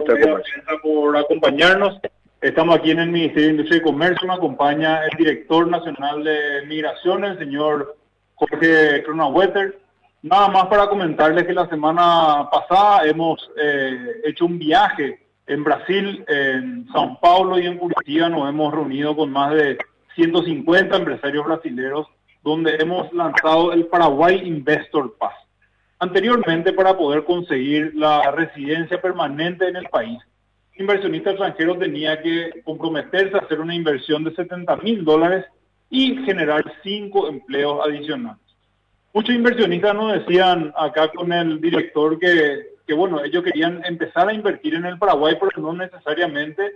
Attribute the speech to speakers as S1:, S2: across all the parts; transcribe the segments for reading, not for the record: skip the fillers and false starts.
S1: Industria y Comercio. Por acompañarnos. Estamos aquí en el Ministerio de Industria y Comercio. Me acompaña el director nacional de Migraciones, el señor Jorge Kronawetter. Nada más para comentarles que la semana pasada hemos hecho un viaje en Brasil, en São Paulo y en Curitiba. Nos hemos reunido con más de 150 empresarios brasileños, donde hemos lanzado el Paraguay Investor Pass. Anteriormente, para poder conseguir la residencia permanente en el país, el inversionista extranjero tenía que comprometerse a hacer una inversión de $70,000 y generar 5 empleos adicionales. Muchos inversionistas nos decían acá con el director que bueno, ellos querían empezar a invertir en el Paraguay, pero no necesariamente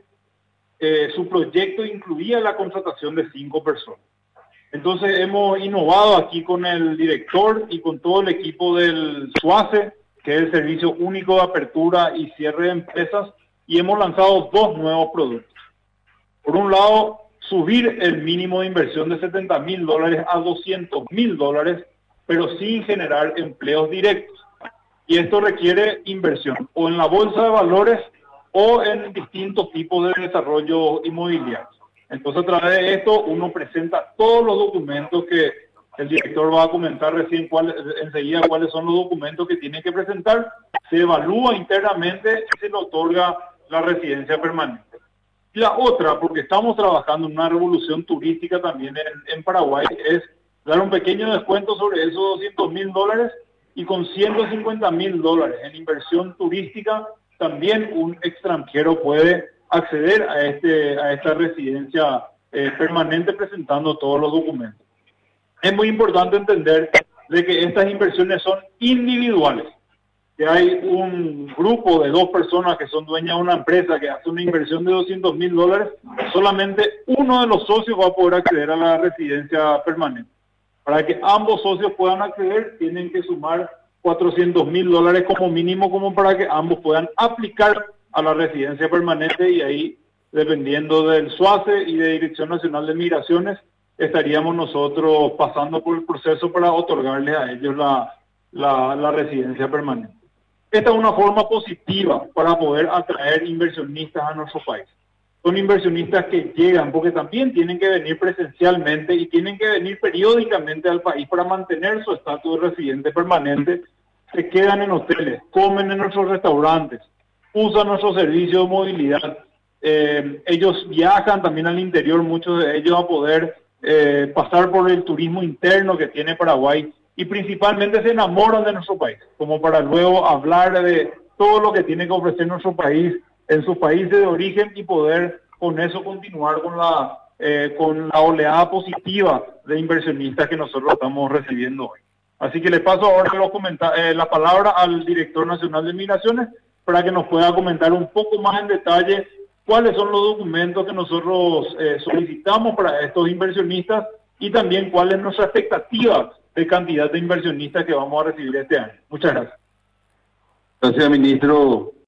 S1: su proyecto incluía la contratación de 5 personas. Entonces hemos innovado aquí con el director y con todo el equipo del SUACE, que es el Servicio Único de Apertura y Cierre de Empresas, y hemos lanzado 2 nuevos productos. Por un lado, subir el mínimo de inversión de $70,000 a $200,000, pero sin generar empleos directos. Y esto requiere inversión, o en la bolsa de valores o en distintos tipos de desarrollo inmobiliario. Entonces, a través de esto, uno presenta todos los documentos que el director va a comentar recién enseguida cuáles son los documentos que tiene que presentar, se evalúa internamente y se le otorga la residencia permanente. Y la otra, porque estamos trabajando en una revolución turística también en Paraguay, es dar un pequeño descuento sobre esos $200,000 y con $150,000 en inversión turística, también un extranjero puede acceder a esta residencia permanente presentando todos los documentos. Es muy importante entender de que estas inversiones son individuales, que hay un grupo de 2 personas que son dueñas de una empresa que hace una inversión de $200,000, solamente uno de los socios va a poder acceder a la residencia permanente. Para que ambos socios puedan acceder, tienen que sumar $400,000 como mínimo, como para que ambos puedan aplicar a la residencia permanente, y ahí, dependiendo del SUACE y de Dirección Nacional de Migraciones, estaríamos nosotros pasando por el proceso para otorgarles a ellos la residencia permanente. Esta es una forma positiva para poder atraer inversionistas a nuestro país. Son inversionistas que llegan porque también tienen que venir presencialmente y tienen que venir periódicamente al país para mantener su estatus de residente permanente. Se quedan en hoteles, comen en nuestros restaurantes, usan nuestros servicios de movilidad. Ellos viajan también al interior, muchos de ellos, a poder pasar por el turismo interno que tiene Paraguay, y principalmente se enamoran de nuestro país, como para luego hablar de todo lo que tiene que ofrecer nuestro país en sus países de origen y poder con eso continuar con la oleada positiva de inversionistas que nosotros estamos recibiendo hoy. Así que le paso ahora la palabra al director nacional de Migraciones para que nos pueda comentar un poco más en detalle cuáles son los documentos que nosotros solicitamos para estos inversionistas y también cuál es nuestra expectativa de cantidad de inversionistas que vamos a recibir este año. Muchas gracias.
S2: Gracias, ministro.